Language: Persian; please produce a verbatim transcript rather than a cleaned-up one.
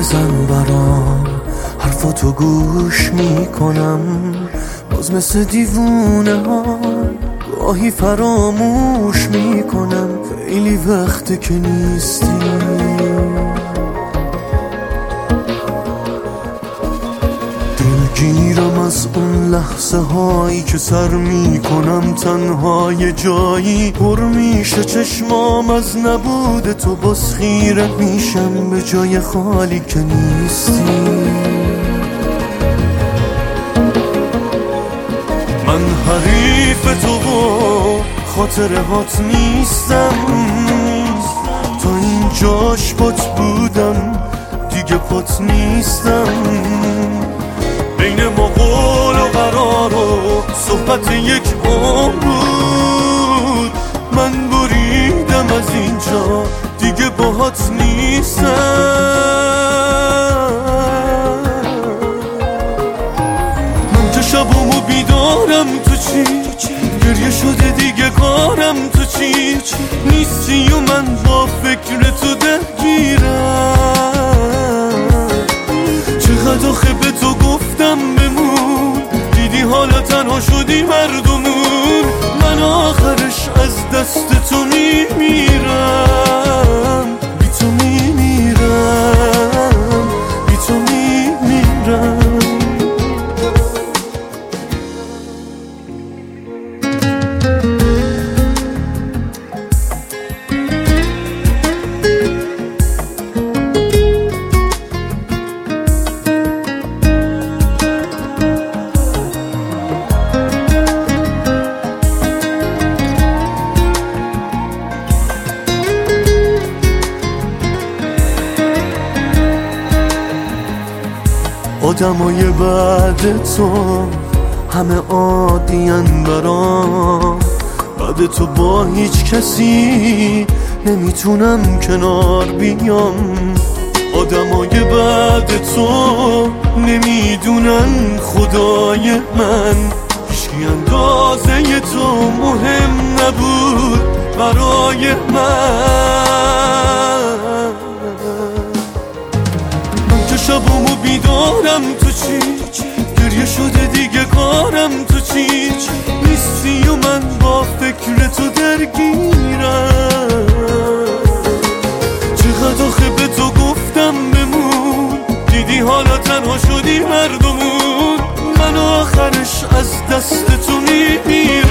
بزن برام، حرفاتو گوش میکنم، باز مثل دیوونه ها گاهی فراموش میکنم. خیلی وقته که نیستی، دلگیرم از اون لحظه هایی که سر میکنم تنها یه جایی، پر میشه چشمام از نبود تو، باز خیره میشم به جای خالی که نیستی. من حریف تو و خاطرهات نیستم، تا اینجاش پات بودم دیگه پات نیستم. بین ما قول و قرار و صحبت یک عمر بود، من بریدم از اینجا دیگه باهات نیستم. من که شبامو بیدارم تو چی، گریه شده دیگه کارم تو چی، نیستی و من با فکر تو درگیرم. چقدر آخه به تو گفتم بمون، دیدی حالا تنها شدی مردمون. من آخرش از دست تو میمیرم، بی تو میمیرم، بی تو میمیرم. آدمای بعد تو همه عادین برام، بعد تو با هیچ کسی نمیتونم کنار بیام. آدمای بعد تو نمیدونن خدای من، هیچکی اندازه تو مهم نبود برای من. من که شبامو بیدارم تو چی، گریه شده دیگه کارم تو چی، نیستی و من با فکر تو درگیرم. چقدر آخه به تو گفتم بمون، دیدی حالا تنها شدی مردمون. من آخرش از دست تو میمیرم.